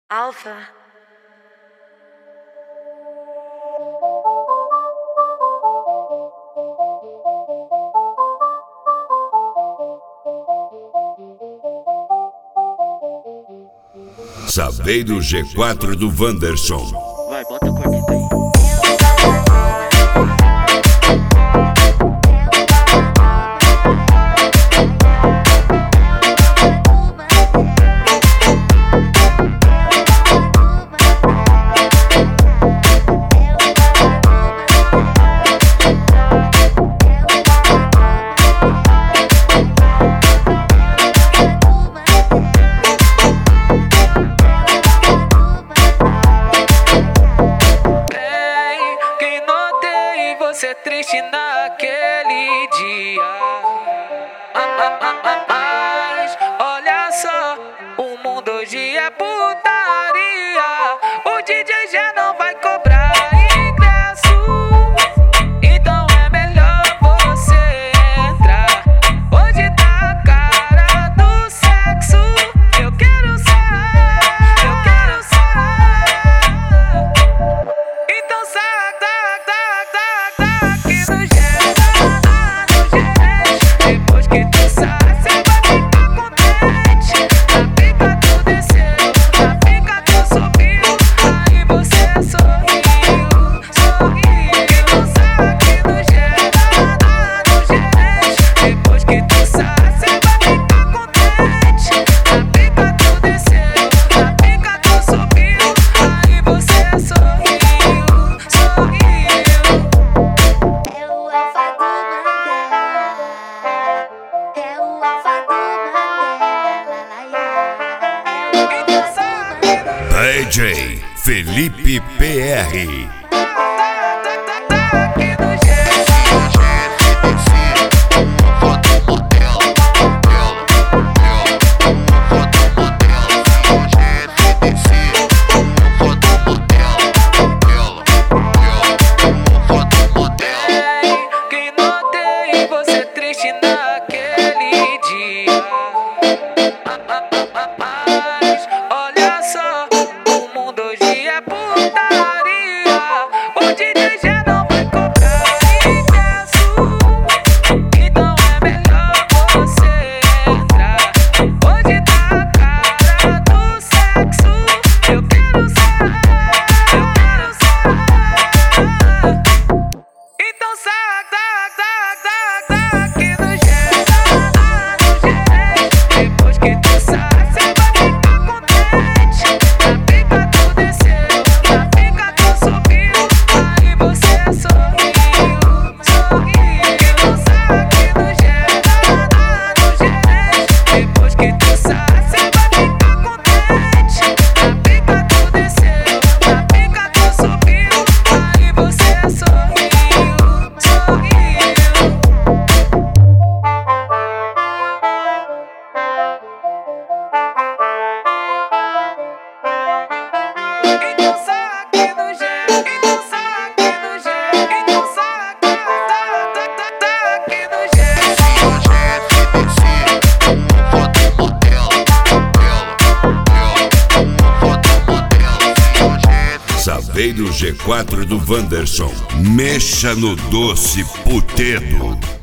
Alpha. Saveiro G4 do Wanderson. Vai, bota a corneta aí. Ser triste naquele dia. Mas olha só, o mundo hoje é putaria. O DJ já não vai cobrar ingresso, então é melhor você entrar. Hoje tá a cara do sexo. Eu quero sair, eu quero sair. Então sai. DJ Felipe PR. Quem notei você triste naquele dia. Mas olha só, o mundo hoje é putaria. O DJ já não vai cobrar ingresso, então é melhor você entrar. Hoje tá a cara do sexo. Eu quero sair, eu quero sair. Então sai aqui no jeito. Depois que tu sai, cê vai ficar contente. Na pica tu desceu, na pica tu subiu. Aí você sorriu. Então sai aqui no jeito. Depois que tu sai, cê vai ficar contente. Na pica tu desceu, na pica tu subiu. Aí você sorriu. Saveiro G4 do Wanderson. Mexa no doce putedo.